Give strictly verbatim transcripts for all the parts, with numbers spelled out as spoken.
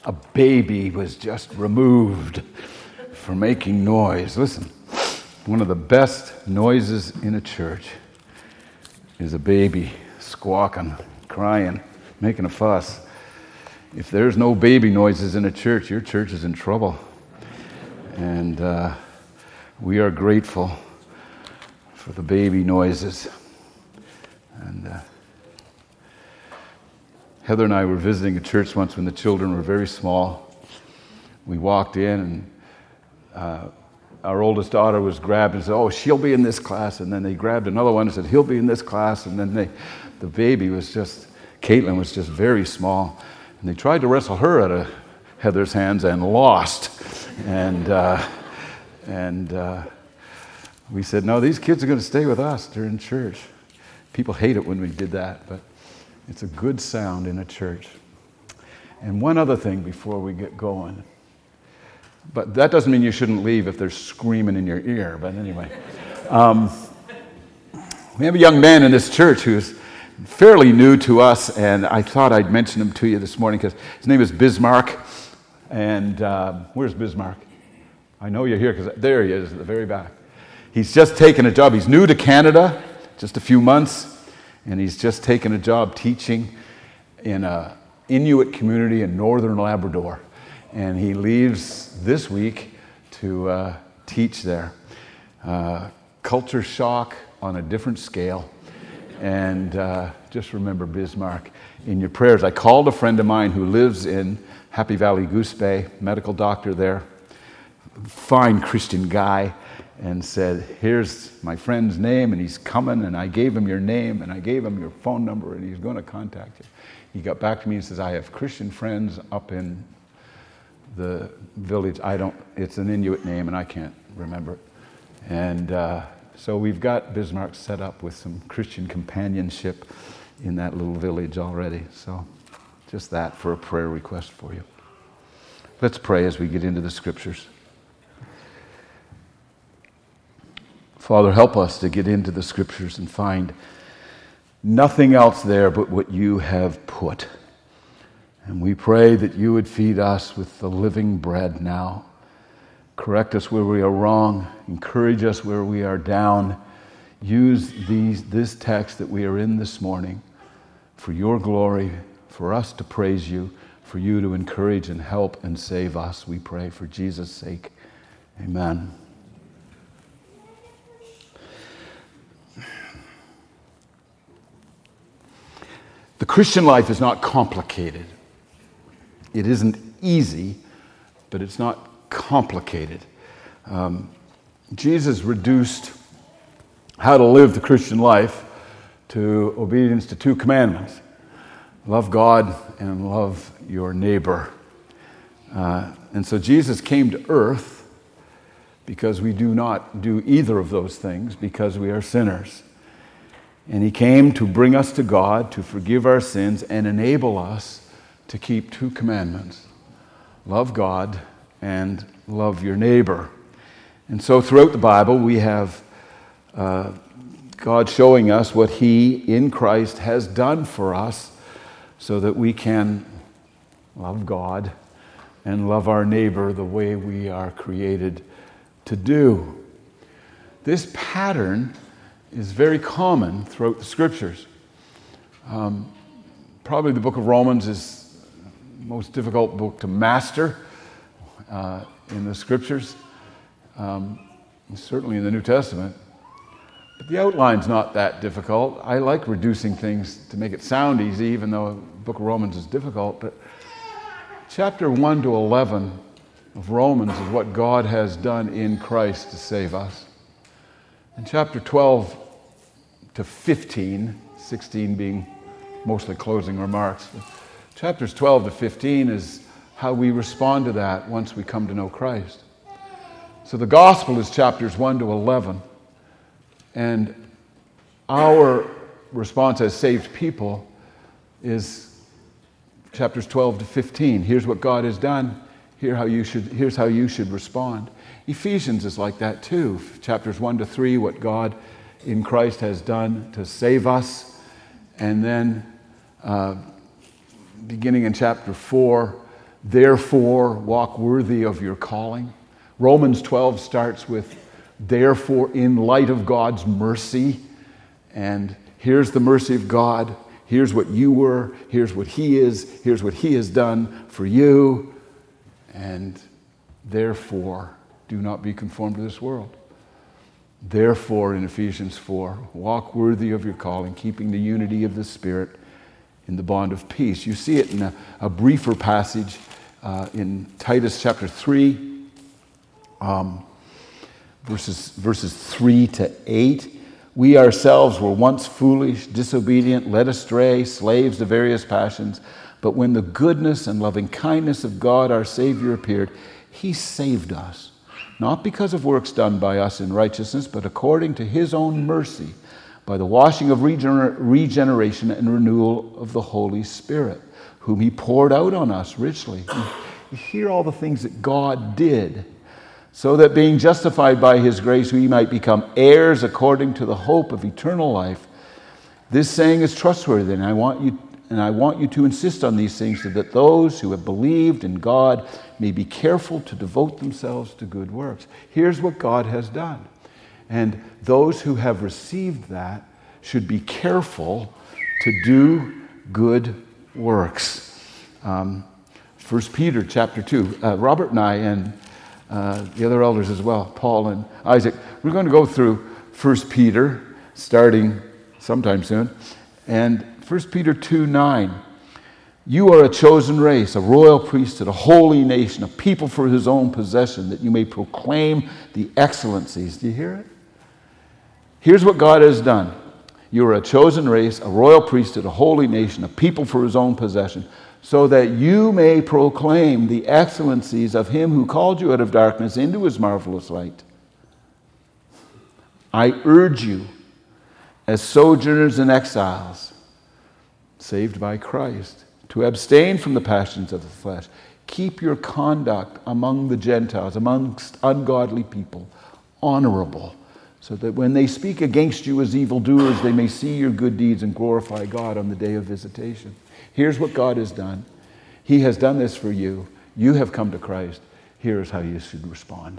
a baby was just removed for making noise. Listen, one of the best noises in a church is a baby squawking, crying, making a fuss. If there's no baby noises in a church, your church is in trouble. And uh, we are grateful for the baby noises. And uh, Heather and I were visiting a church once when the children were very small. We walked in, and uh, our oldest daughter was grabbed and said, "Oh, she'll be in this class." And then they grabbed another one and said, "He'll be in this class." And then they, the baby was just, Caitlin was just very small. And they tried to wrestle her out of Heather's hands and lost. And uh, and uh, we said, "No, these kids are going to stay with us during church." People hate it when we did that, but it's a good sound in a church. And one other thing before we get going. But that doesn't mean you shouldn't leave if they're screaming in your ear. But anyway. Um, we have a young man in this church who's fairly new to us, and I thought I'd mention him to you this morning because his name is Bismarck. And uh, where's Bismarck? I know you're here because there he is at the very back. He's just taken a job. He's new to Canada, just a few months. And he's just taken a job teaching in an Inuit community in northern Labrador. And he leaves this week to uh, teach there. Uh, culture shock on a different scale. And uh, just remember Bismarck in your prayers. I called a friend of mine who lives in Happy Valley Goose Bay, medical doctor there, fine Christian guy, and said, "Here's my friend's name, and he's coming," and I gave him your name, and I gave him your phone number, and he's going to contact you. He got back to me and says, "I have Christian friends up in the village. I don't, it's an Inuit name, and I can't remember it." And uh, so we've got Bismarck set up with some Christian companionship in that little village already. So just that for a prayer request for you. Let's pray as we get into the scriptures. Father, help us to get into the scriptures and find nothing else there but what you have put. And we pray that you would feed us with the living bread now. Correct us where we are wrong. Encourage us where we are down. Use these, this text that we are in this morning for your glory, for us to praise you, for you to encourage and help and save us. We pray for Jesus' sake. Amen. The Christian life is not complicated. It isn't easy, but it's not complicated. Um, Jesus reduced how to live the Christian life to obedience to two commandments. Love God and love your neighbor. Uh, and so Jesus came to earth because we do not do either of those things because we are sinners. And he came to bring us to God, to forgive our sins, and enable us to keep two commandments. Love God and love your neighbor. And so throughout the Bible, we have uh, God showing us what he, in Christ, has done for us so that we can love God and love our neighbor the way we are created to do. This pattern is very common throughout the scriptures. Um, probably the book of Romans is the most difficult book to master uh, in the scriptures, um, certainly in the New Testament. But the outline's not that difficult. I like reducing things to make it sound easy, even though the book of Romans is difficult. But chapter one to eleven of Romans is what God has done in Christ to save us. And chapter twelve to fifteen, sixteen being mostly closing remarks. Chapters twelve to fifteen is how we respond to that once we come to know Christ. So the gospel is chapters one to eleven. And our response as saved people is chapters twelve to fifteen. Here's what God has done. Here how you should, here's how you should respond. Ephesians is like that too. Chapters one to three, what God in Christ has done to save us. And then uh, beginning in chapter four, Therefore, walk worthy of your calling. Romans twelve starts with, therefore, in light of God's mercy. And here's the mercy of God. Here's what you were. Here's what he is. Here's what he has done for you. And therefore, do not be conformed to this world. Therefore, in Ephesians four, walk worthy of your calling, keeping the unity of the Spirit in the bond of peace. You see it in a, a briefer passage uh, in Titus chapter three, um, verses, verses three to eight. We ourselves were once foolish, disobedient, led astray, slaves to various passions. But when the goodness and loving kindness of God our Savior appeared, he saved us, not because of works done by us in righteousness, but according to his own mercy, by the washing of regener- regeneration and renewal of the Holy Spirit, whom he poured out on us richly. You hear all the things that God did, so that being justified by his grace, we might become heirs according to the hope of eternal life. This saying is trustworthy, and I want you and I want you to insist on these things, so that those who have believed in God may be careful to devote themselves to good works. Here's what God has done. And those who have received that should be careful to do good works. Um, First Peter chapter two. Uh, Robert and I and uh, the other elders as well, Paul and Isaac, we're going to go through First Peter starting sometime soon. And First Peter two nine. You are a chosen race, a royal priesthood, a holy nation, a people for his own possession, that you may proclaim the excellencies. Do you hear it? Here's what God has done. You are a chosen race, a royal priesthood, a holy nation, a people for his own possession, so that you may proclaim the excellencies of him who called you out of darkness into his marvelous light. I urge you, as sojourners and exiles, saved by Christ, to abstain from the passions of the flesh. Keep your conduct among the Gentiles, amongst ungodly people, honorable, so that when they speak against you as evildoers, they may see your good deeds and glorify God on the day of visitation. Here's what God has done. He has done this for you. You have come to Christ. Here's how you should respond.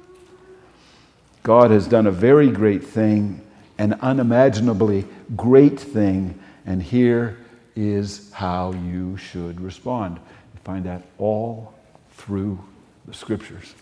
God has done a very great thing, an unimaginably great thing, and here is how you should respond. You find that all through the Scriptures.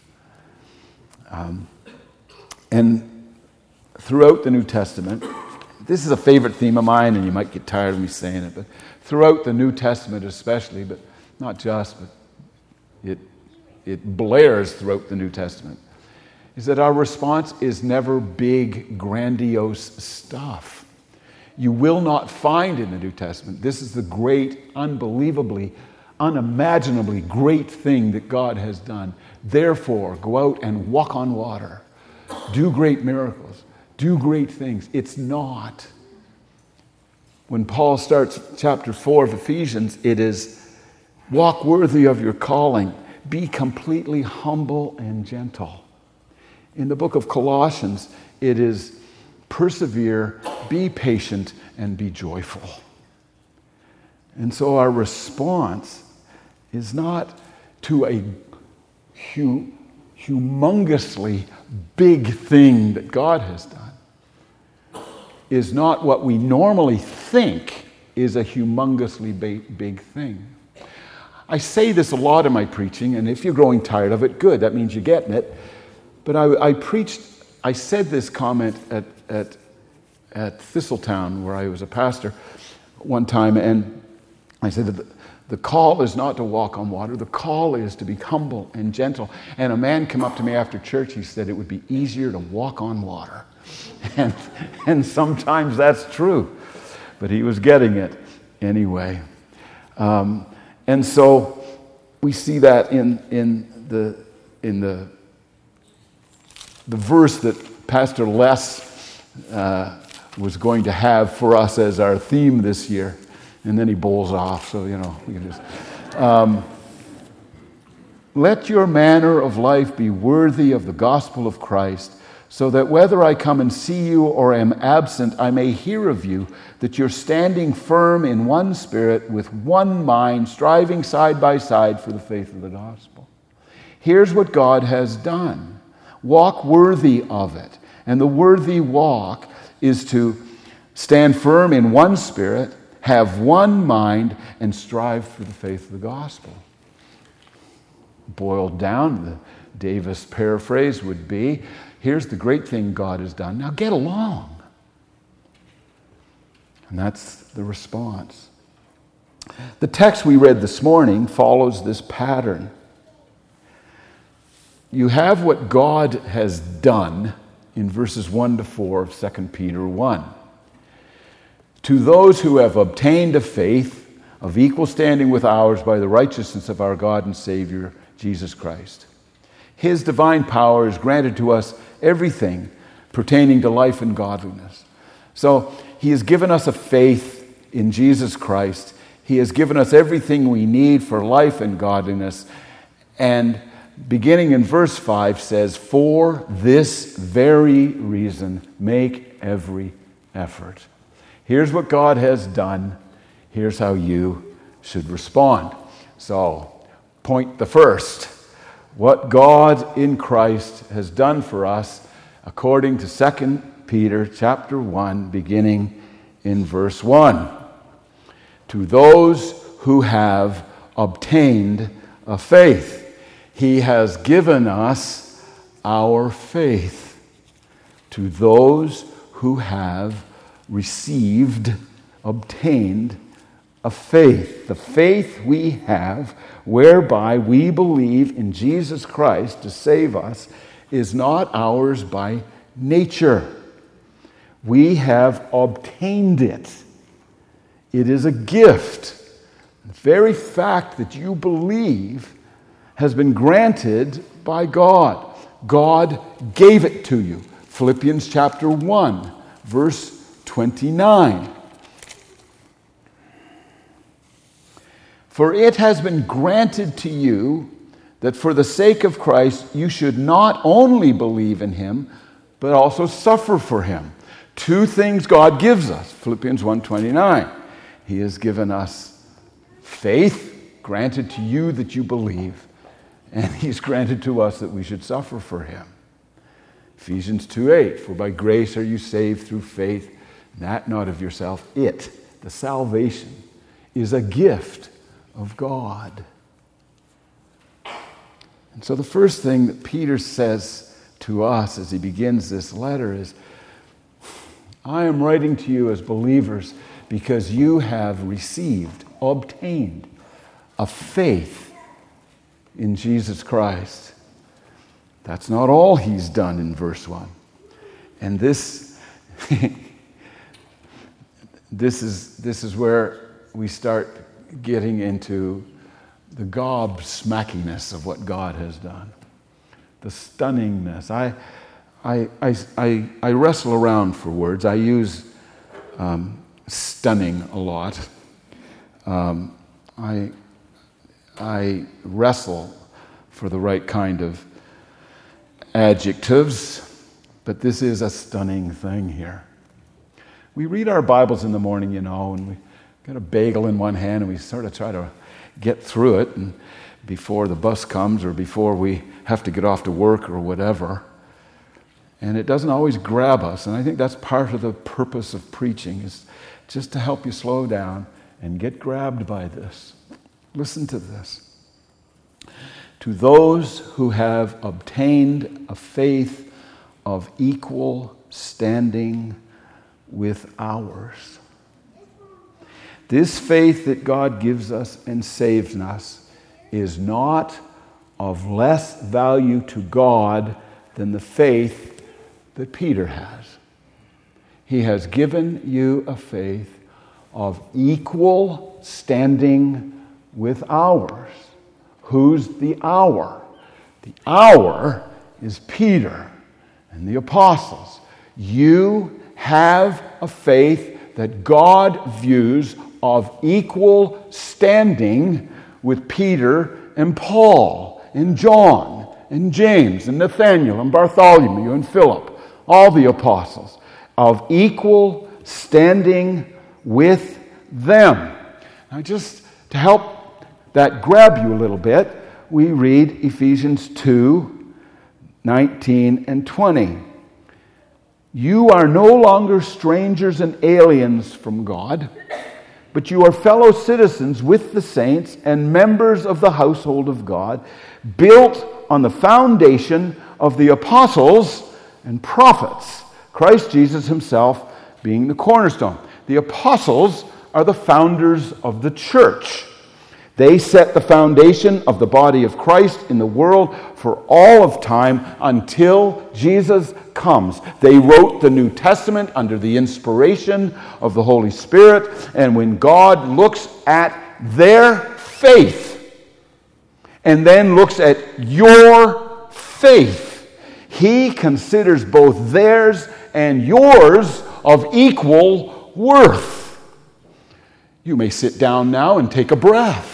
Um, and throughout the New Testament, this is a favorite theme of mine, and you might get tired of me saying it, but throughout the New Testament especially, but not just, but it, it blares throughout the New Testament, is that our response is never big, grandiose stuff. You will not find in the New Testament, this is the great, unbelievably, unimaginably great thing that God has done. Therefore, go out and walk on water. Do great miracles. Do great things. It's not. When Paul starts chapter four of Ephesians, it is walk worthy of your calling. Be completely humble and gentle. In the book of Colossians, it is persevere, be patient, and be joyful. And so our response is not to a hu- humongously big thing that God has done, is not what we normally think is a humongously ba- big thing. I say this a lot in my preaching, and if you're growing tired of it, good, that means you're getting it. But I, I preached, I said this comment at, at, at Thistletown, where I was a pastor one time, and I said that the, the call is not to walk on water, the call is to be humble and gentle. And a man came up to me after church, he said it would be easier to walk on water. And, and sometimes that's true, but he was getting it anyway. Um, and so we see that in, in the in the the verse that Pastor Les uh, was going to have for us as our theme this year, and then he bowls off. So you know we can just um, let your manner of life be worthy of the gospel of Christ, so that whether I come and see you or am absent, I may hear of you, that you're standing firm in one spirit, with one mind, striving side by side for the faith of the gospel. Here's what God has done. Walk worthy of it. And the worthy walk is to stand firm in one spirit, have one mind, and strive for the faith of the gospel. Boiled down, the Davis paraphrase would be, here's the great thing God has done. Now get along. And that's the response. The text we read this morning follows this pattern. You have what God has done in verses one to four of Second Peter one. To those who have obtained a faith of equal standing with ours by the righteousness of our God and Savior, Jesus Christ. His divine power has granted to us everything pertaining to life and godliness. So he has given us a faith in Jesus Christ. He has given us everything we need for life and godliness. And beginning in verse five says, for this very reason, make every effort. Here's what God has done. Here's how you should respond. So, point the first. What God in Christ has done for us, according to Second Peter chapter one, beginning in verse one. To those who have obtained a faith, he has given us our faith. To those who have received, obtained a faith. The faith we have, whereby we believe in Jesus Christ to save us, is not ours by nature. We have obtained it. It is a gift. The very fact that you believe has been granted by God. God gave it to you. Philippians chapter one, verse twenty-nine. For it has been granted to you that for the sake of Christ you should not only believe in him, but also suffer for him. Two things God gives us. Philippians one twenty-nine. He has given us faith, granted to you that you believe, and he's granted to us that we should suffer for him. Ephesians two eight. For by grace are you saved through faith, that not of yourself. It, the salvation, is a gift of God. And so the first thing that Peter says to us as he begins this letter is, I am writing to you as believers because you have received, obtained a faith in Jesus Christ. That's not all he's done in verse one. And this, this is, this is where we start getting into the gobsmackiness of what God has done. The stunningness. I, I, I, I, I wrestle around for words. I use um, stunning a lot. Um, I, I wrestle for the right kind of adjectives, but this is a stunning thing here. We read our Bibles in the morning, you know, and we got a bagel in one hand and we sort of try to get through it and before the bus comes or before we have to get off to work or whatever. And it doesn't always grab us. And I think that's part of the purpose of preaching, is just to help you slow down and get grabbed by this. Listen to this. To those who have obtained a faith of equal standing with ours. This faith that God gives us and saves us is not of less value to God than the faith that Peter has. He has given you a faith of equal standing with ours. Who's the our? The our is Peter and the apostles. You have a faith that God views of equal standing with Peter and Paul and John and James and Nathaniel and Bartholomew and Philip. all the apostles, of equal standing with them. Now, just to help that grab you a little bit, we read Ephesians two, nineteen and twenty. You are no longer strangers and aliens from God, but you are fellow citizens with the saints and members of the household of God, built on the foundation of the apostles and prophets, Christ Jesus himself being the cornerstone. The apostles are the founders of the church. They set the foundation of the body of Christ in the world for all of time until Jesus comes. They wrote the New Testament under the inspiration of the Holy Spirit, and when God looks at their faith and then looks at your faith, he considers both theirs and yours of equal worth. You may sit down now and take a breath.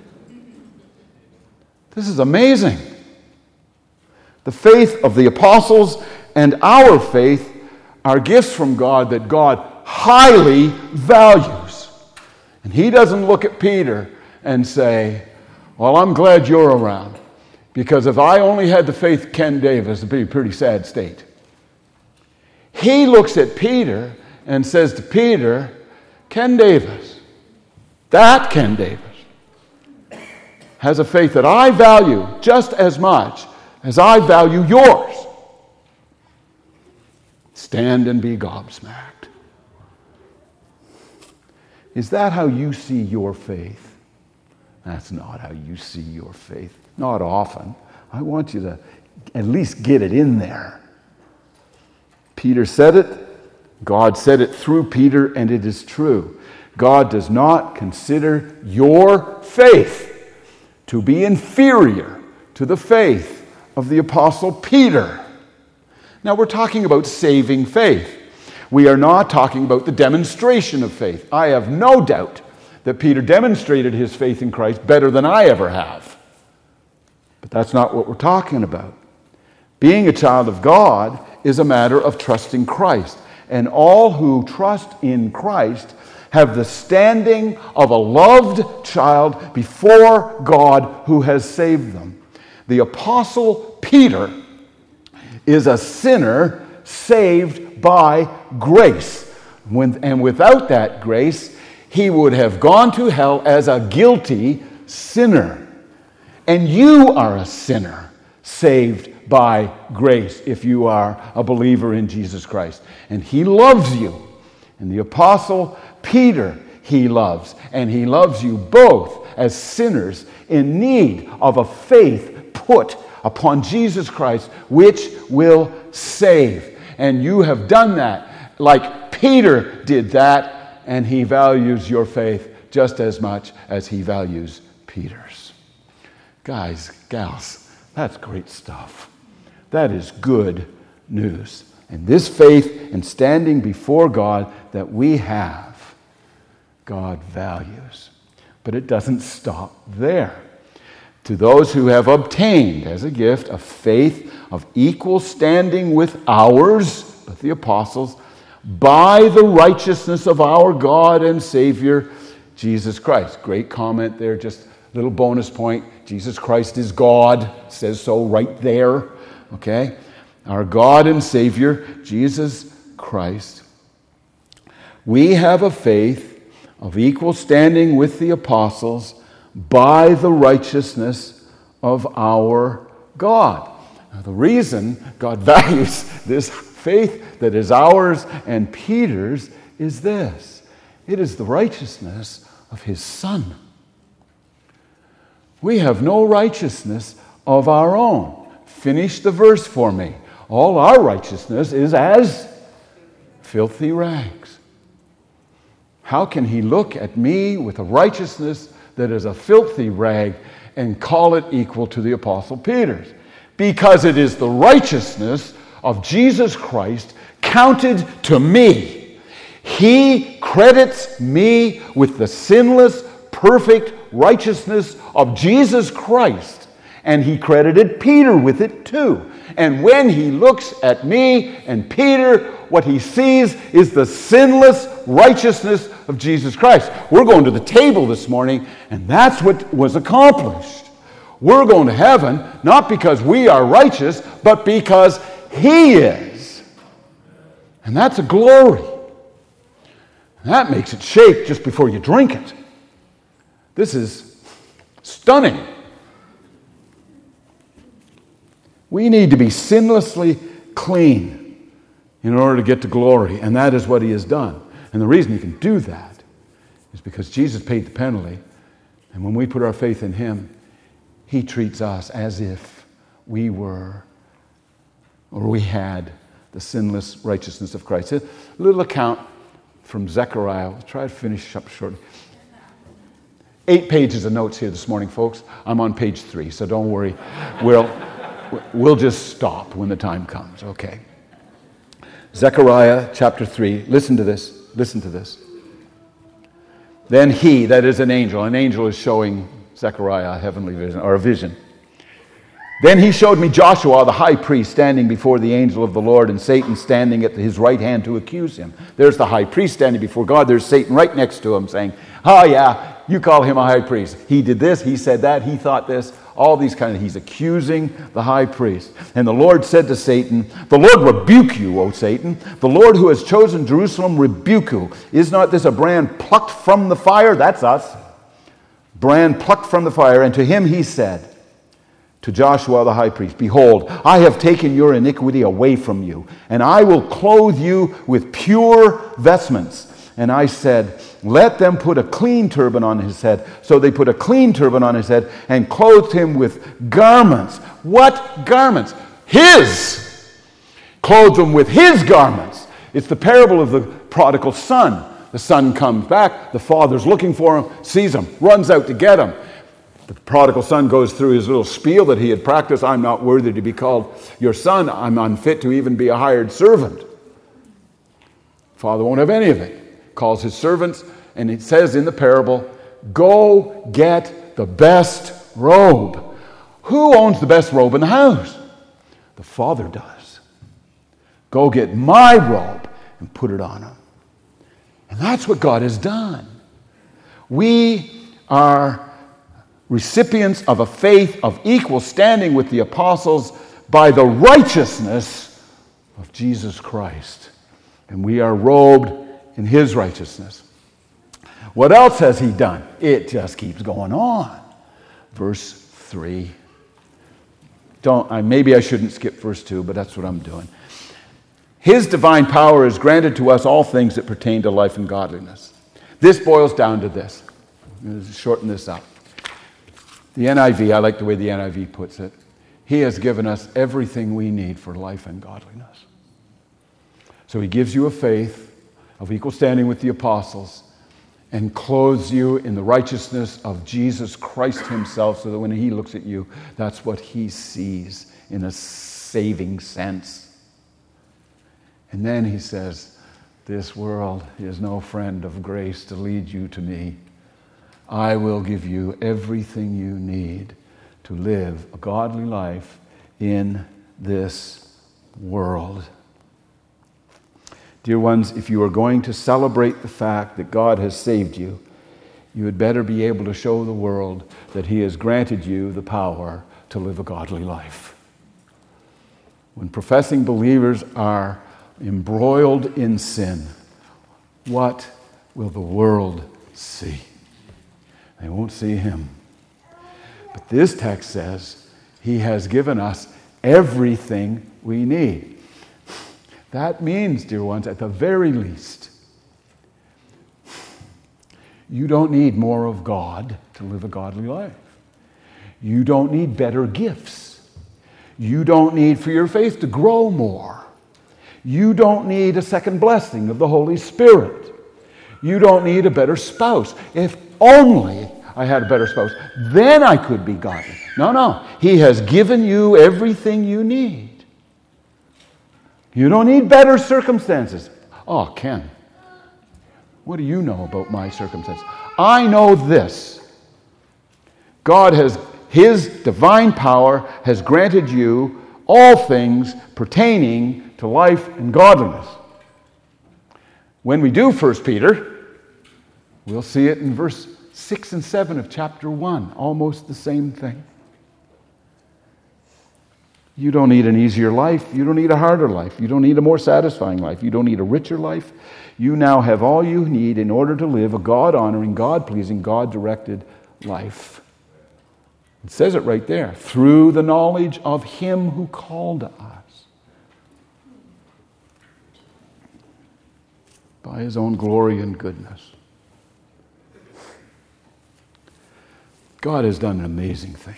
This is amazing. The faith of the apostles and our faith are gifts from God that God highly values. And he doesn't look at Peter and say, well, I'm glad you're around, because if I only had the faith of Ken Davis, it'd be a pretty sad state. He looks at Peter and says to Peter, Ken Davis, that Ken Davis, has a faith that I value just as much as I value yours. Stand and be gobsmacked. Is that how you see your faith? That's not how you see your faith. Not often. I want you to at least get it in there. Peter said it. God said it through Peter, and it is true. God does not consider your faith to be inferior to the faith of the Apostle Peter. Now, we're talking about saving faith. We are not talking about the demonstration of faith. I have no doubt that Peter demonstrated his faith in Christ better than I ever have. But that's not what we're talking about. Being a child of God is a matter of trusting Christ. And all who trust in Christ have the standing of a loved child before God who has saved them. The Apostle Peter is a sinner saved by grace. When, and without that grace, he would have gone to hell as a guilty sinner. And you are a sinner saved by grace if you are a believer in Jesus Christ. And he loves you. And the Apostle Peter he loves. And he loves you both as sinners in need of a faith put upon Jesus Christ, which will save. And you have done that like Peter did that, and he values your faith just as much as he values Peter's. Guys, gals, that's great stuff. That is good news. And this faith and standing before God that we have, God values. But it doesn't stop there. To those who have obtained as a gift a faith of equal standing with ours, with the apostles, by the righteousness of our God and Savior, Jesus Christ. Great comment there, just a little bonus point. Jesus Christ is God. It says so right there. Okay? Our God and Savior, Jesus Christ. We have a faith of equal standing with the apostles by the righteousness of our God. Now, the reason God values this faith that is ours and Peter's is this. It is the righteousness of his Son. We have no righteousness of our own. Finish the verse for me. All our righteousness is as filthy rags. How can he look at me with a righteousness that is a filthy rag and call it equal to the Apostle Peter's? Because it is the righteousness of Jesus Christ counted to me. He credits me with the sinless, perfect righteousness of Jesus Christ. And he credited Peter with it too. And when he looks at me and Peter, what he sees is the sinless righteousness of Jesus Christ. We're going to the table this morning, and that's what was accomplished. We're going to heaven, not because we are righteous, but because he is. And that's a glory. That makes it shake just before you drink it. This is stunning. We need to be sinlessly clean in order to get to glory, and that is what he has done. And the reason he can do that is because Jesus paid the penalty, and when we put our faith in him, he treats us as if we were, or we had, the sinless righteousness of Christ. A little account from Zechariah. I'll try to finish up shortly. Eight pages of notes here this morning, folks. I'm on page three, so don't worry. We'll, we'll just stop when the time comes, okay? Zechariah chapter three. Listen to this. Listen to this. Then he, that is an angel, an angel is showing Zechariah a heavenly vision, or a vision. Then he showed me Joshua, the high priest, standing before the angel of the Lord, and Satan standing at his right hand to accuse him. There's the high priest standing before God. There's Satan right next to him saying, oh yeah, you call him a high priest. He did this, he said that, he thought this. All these kind of, he's accusing the high priest. And the Lord said to Satan, the Lord rebuke you, O Satan. The Lord who has chosen Jerusalem rebuke you. Is not this a brand plucked from the fire? That's us. Brand plucked from the fire. And to him he said, to Joshua the high priest, behold, I have taken your iniquity away from you, and I will clothe you with pure vestments. And I said, let them put a clean turban on his head. So they put a clean turban on his head and clothed him with garments. What garments? His! Clothed him with his garments. It's the parable of the prodigal son. The son comes back, the father's looking for him, sees him, runs out to get him. The prodigal son goes through his little spiel that he had practiced. I'm not worthy to be called your son. I'm unfit to even be a hired servant. Father won't have any of it. Calls his servants, and it says in the parable, go get the best robe. Who owns the best robe in the house? The father does. Go get my robe and put it on him. And that's what God has done. We are recipients of a faith of equal standing with the apostles by the righteousness of Jesus Christ. And we are robed in his righteousness. What else has he done? It just keeps going on. Verse three. Don't, I, maybe I shouldn't skip verse two, but that's what I'm doing. His divine power has granted to us all things that pertain to life and godliness. This boils down to this. Let's shorten this up. The N I V, I like the way the N I V puts it. He has given us everything we need for life and godliness. So he gives you a faith of equal standing with the apostles and clothes you in the righteousness of Jesus Christ himself, so that when he looks at you, that's what he sees in a saving sense. And then he says, this world is no friend of grace to lead you to me. I will give you everything you need to live a godly life in this world. Dear ones, if you are going to celebrate the fact that God has saved you, you had better be able to show the world that he has granted you the power to live a godly life. When professing believers are embroiled in sin, what will the world see? They won't see him. But this text says he has given us everything we need. That means, dear ones, at the very least, you don't need more of God to live a godly life. You don't need better gifts. You don't need for your faith to grow more. You don't need a second blessing of the Holy Spirit. You don't need a better spouse. If only I had a better spouse, then I could be godly. No, no. He has given you everything you need. You don't need better circumstances. Oh, Ken, what do you know about my circumstances? I know this. God has, his divine power has granted you all things pertaining to life and godliness. When we do First Peter, we'll see it in verse six and seven of chapter one, almost the same thing. You don't need an easier life. You don't need a harder life. You don't need a more satisfying life. You don't need a richer life. You now have all you need in order to live a God-honoring, God-pleasing, God-directed life. It says it right there. Through the knowledge of Him who called us by His own glory and goodness. God has done an amazing thing.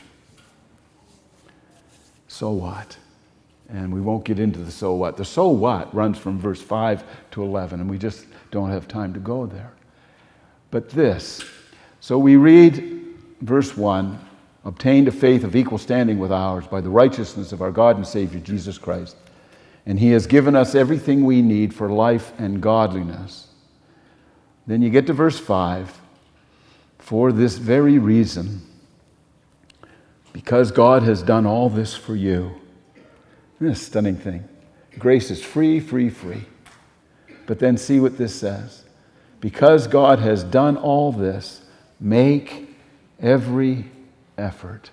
So what? And we won't get into the so what. The so what runs from verse five to eleven, and we just don't have time to go there. But this, so we read verse one, obtained a faith of equal standing with ours by the righteousness of our God and Savior, Jesus Christ. And He has given us everything we need for life and godliness. Then you get to verse five. For this very reason, because God has done all this for you. Isn't this a stunning thing? Grace is free, free, free. But then see what this says. Because God has done all this, make every effort.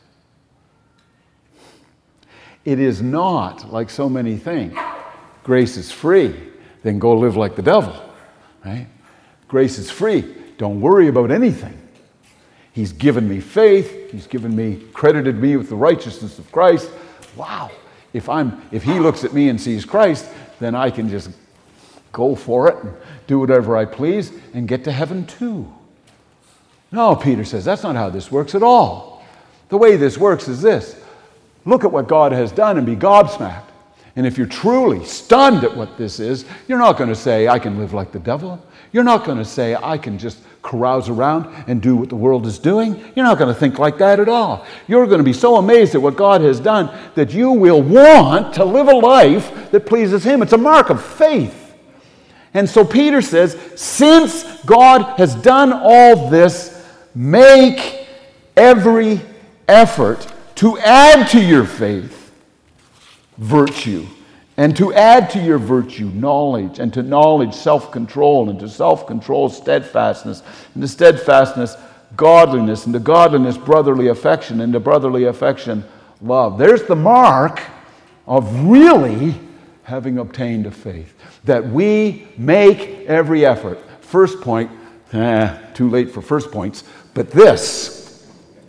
It is not like so many think. Grace is free, then go live like the devil. Right? Grace is free. Don't worry about anything. He's given me faith. He's given me, credited me with the righteousness of Christ. Wow. If I'm, if He looks at me and sees Christ, then I can just go for it and do whatever I please and get to heaven too. No, Peter says, that's not how this works at all. The way this works is this. Look at what God has done and be gobsmacked. And if you're truly stunned at what this is, you're not going to say, I can live like the devil. You're not going to say, I can just carouse around and do what the world is doing. You're not going to think like that at all. You're going to be so amazed at what God has done that you will want to live a life that pleases Him. It's a mark of faith. And so Peter says, since God has done all this, make every effort to add to your faith virtue, and to add to your virtue knowledge, and to knowledge self-control, and to self-control steadfastness, and to steadfastness godliness, and to godliness brotherly affection, and to brotherly affection love. There's the mark of really having obtained a faith, that we make every effort. First point, eh, too late for first points, but this,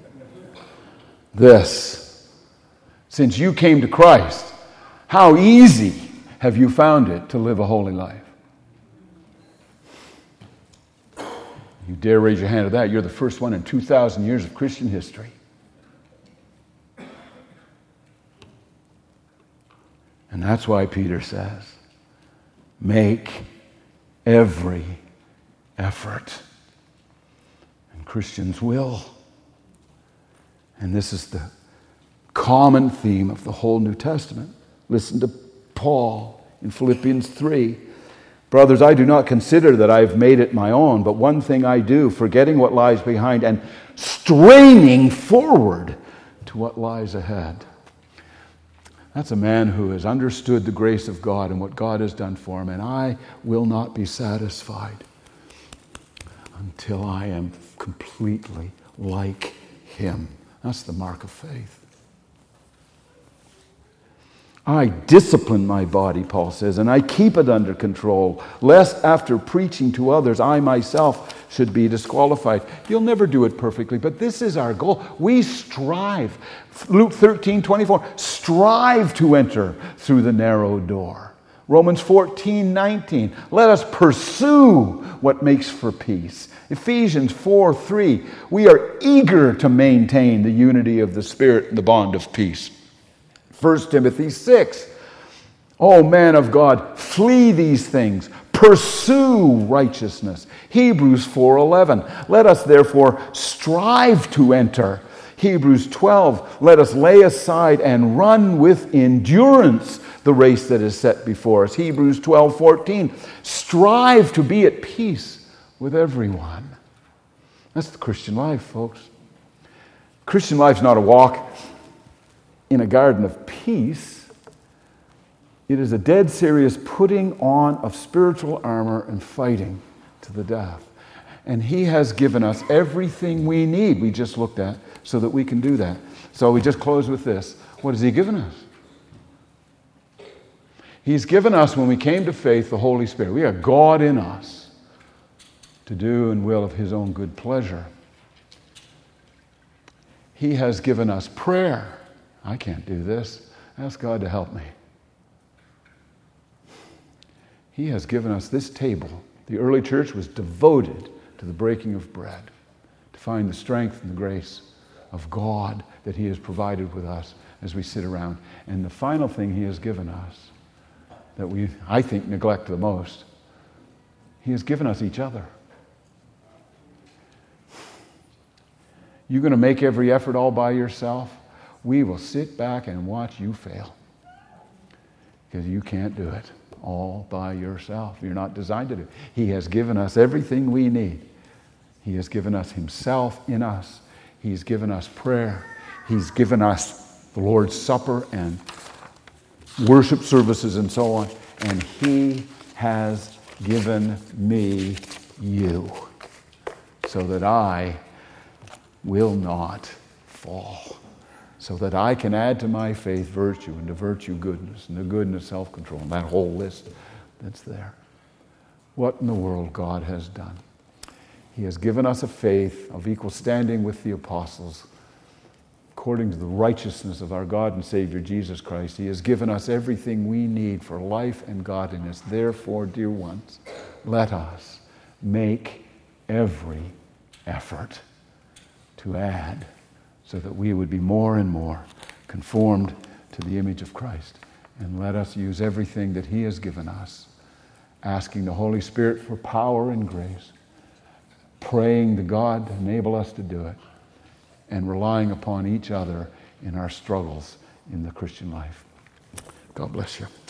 this, since you came to Christ, how easy have you found it to live a holy life? You dare raise your hand at that. You're the first one in two thousand years of Christian history. And that's why Peter says, make every effort. And Christians will. And this is the common theme of the whole New Testament. Listen to Paul in Philippians three. Brothers, I do not consider that I've made it my own, but one thing I do, forgetting what lies behind and straining forward to what lies ahead. That's a man who has understood the grace of God and what God has done for him, and I will not be satisfied until I am completely like Him. That's the mark of faith. I discipline my body, Paul says, and I keep it under control, lest after preaching to others, I myself should be disqualified. You'll never do it perfectly, but this is our goal. We strive. Luke thirteen twenty-four, strive to enter through the narrow door. Romans fourteen nineteen, let us pursue what makes for peace. Ephesians four three, we are eager to maintain the unity of the Spirit and the bond of peace. First Timothy six, O man of God, flee these things, pursue righteousness. Hebrews four eleven, let us therefore strive to enter. Hebrews twelve, let us lay aside and run with endurance the race that is set before us. Hebrews twelve fourteen, strive to be at peace with everyone. That's the Christian life, folks. Christian life's not a walk in a garden of peace. It is a dead serious putting on of spiritual armor and fighting to the death. And he has given us everything we need, we just looked at, so that we can do that. So we just close with this. What has he given us? He's given us, when we came to faith, the Holy Spirit. We have God in us to do and will of his own good pleasure. He has given us prayer. I can't do this. Ask God to help me. He has given us this table. The early church was devoted to the breaking of bread, to find the strength and the grace of God that he has provided with us as we sit around. And the final thing he has given us, that we, I think, neglect the most, he has given us each other. You're going to make every effort all by yourself? We will sit back and watch you fail, because you can't do it all by yourself. You're not designed to do it. He has given us everything we need. He has given us himself in us. He's given us prayer. He's given us the Lord's Supper and worship services and so on. And he has given me you, so that I will not fall, so that I can add to my faith virtue, and to virtue goodness, and to goodness self-control, and that whole list that's there. What in the world God has done. He has given us a faith of equal standing with the apostles, according to the righteousness of our God and Savior Jesus Christ. He has given us everything we need for life and godliness. Therefore, dear ones, let us make every effort to add, so that we would be more and more conformed to the image of Christ. And let us use everything that he has given us, asking the Holy Spirit for power and grace, praying to God to enable us to do it, and relying upon each other in our struggles in the Christian life. God bless you.